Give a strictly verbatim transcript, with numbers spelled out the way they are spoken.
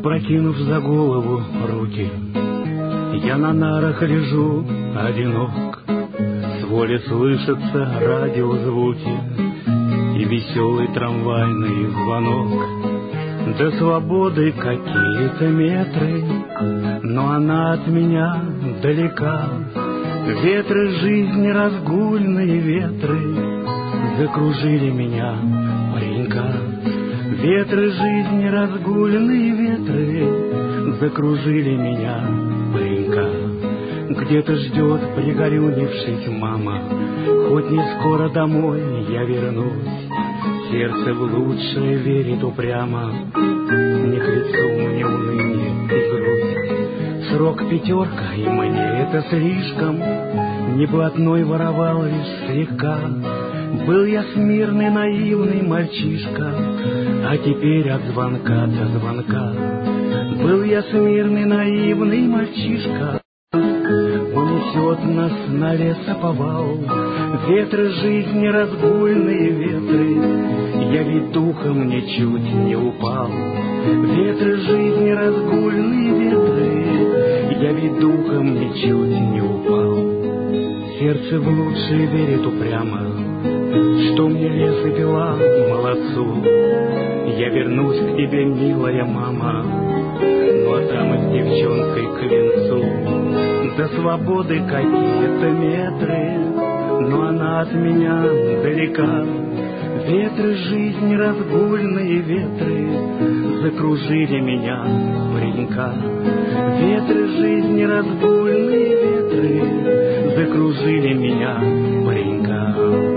Запрокинув за голову руки, я на нарах лежу одинок. С воли слышатся радиозвуки и веселый трамвайный звонок. До свободы какие-то метры, но она от меня далека. Ветры жизни, разгульные ветры, закружили меня, паренька. Ветры жизни, разгульные ветры, закружили меня, паренька. Где-то ждет, пригорюнившись, мама, хоть не скоро домой я вернусь. Сердце в лучшее верит упрямо, не к лицу мне уныние и грусть. Срок пятерка, и мне это слишком, не блатной воровал лишь слегка. Был я смирный, наивный мальчишка, а теперь от звонка до звонка. Был я смирный, наивный мальчишка, унесет нас на лесоповал. Ветры жизни, разгульные ветры, я ведь духом ничуть не упал. Ветры жизни, разгульные ветры, я ведь духом ничуть не упал. Сердце в лучшее верит упрямо, что мне лес и пила, молодцу. Я вернусь к тебе, милая мама, ну а там и с девчонкой к венцу. До свободы какие-то метры, но она от меня далека. Ветры жизни, разгульные ветры, закружили меня, паренька. Ветры жизни, разгульные ветры, закружили меня, паренька.